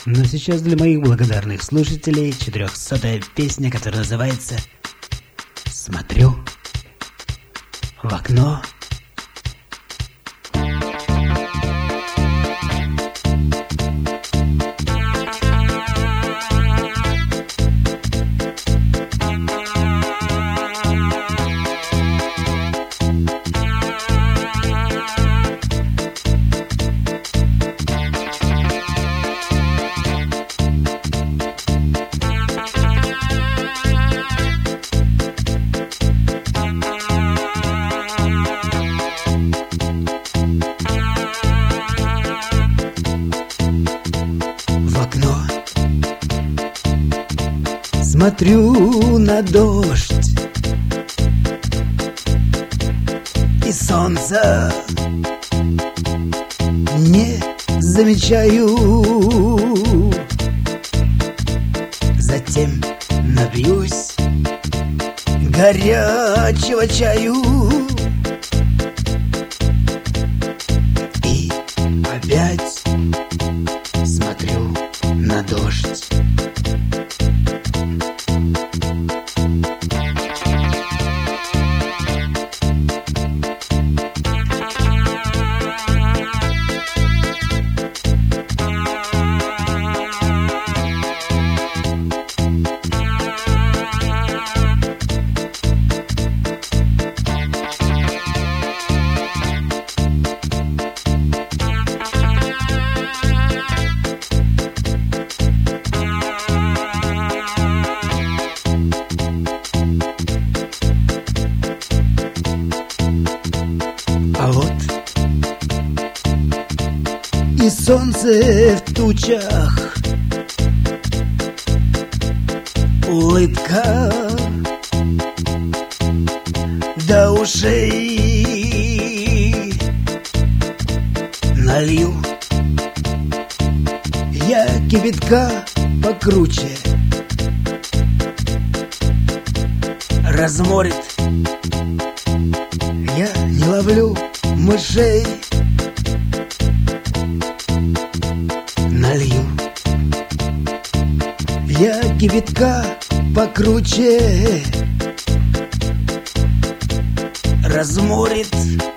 Но сейчас для моих благодарных слушателей 400-я песня, которая называется «Смотрю в окно». Смотрю на дождь и солнца не замечаю. Затем напьюсь горячего чаю и опять смотрю на дождь. А вот и солнце в тучах, улыбка до ушей. Налью я кипятка покруче, разморит, я не ловлю мышей. Налью я кипятка покруче, разморит,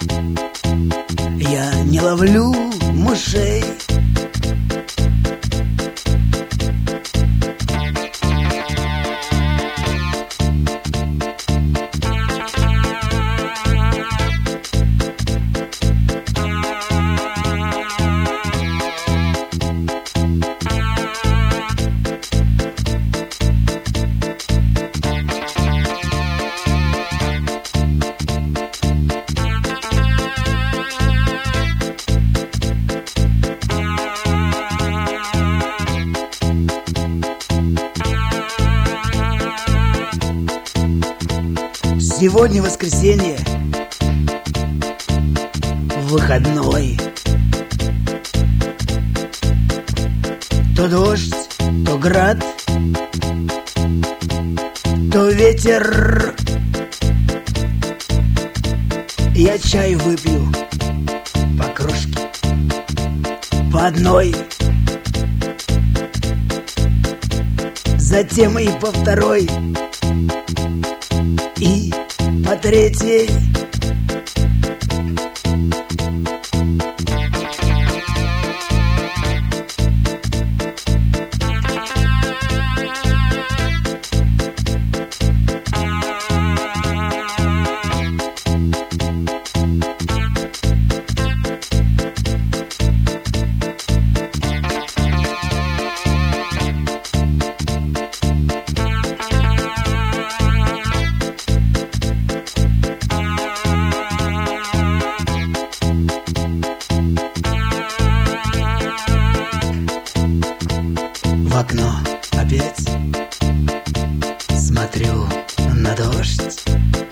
я не ловлю мышей. Сегодня воскресенье, выходной. То дождь, то град, то ветер. Я чай выпью по кружке, по одной, затем и по второй, и по третьей. В окно опять смотрю на дождь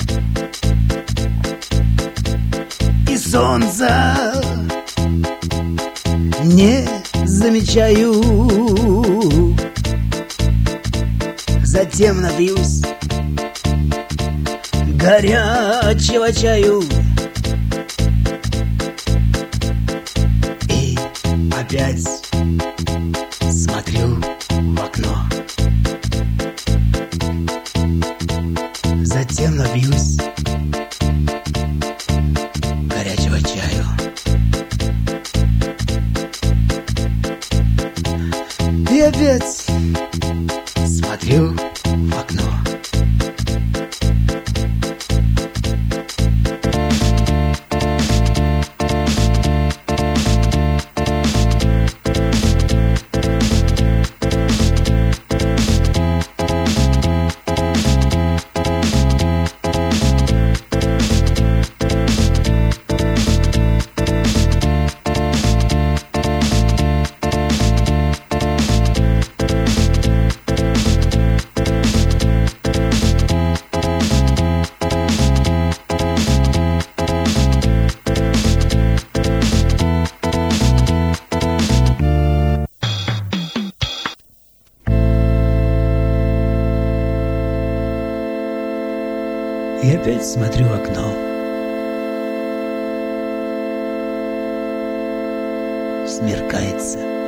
и солнца не замечаю. Затем напьюсь горячего чаю и опять смотрю опять смотрю в окно. И опять смотрю в окно. Смеркается.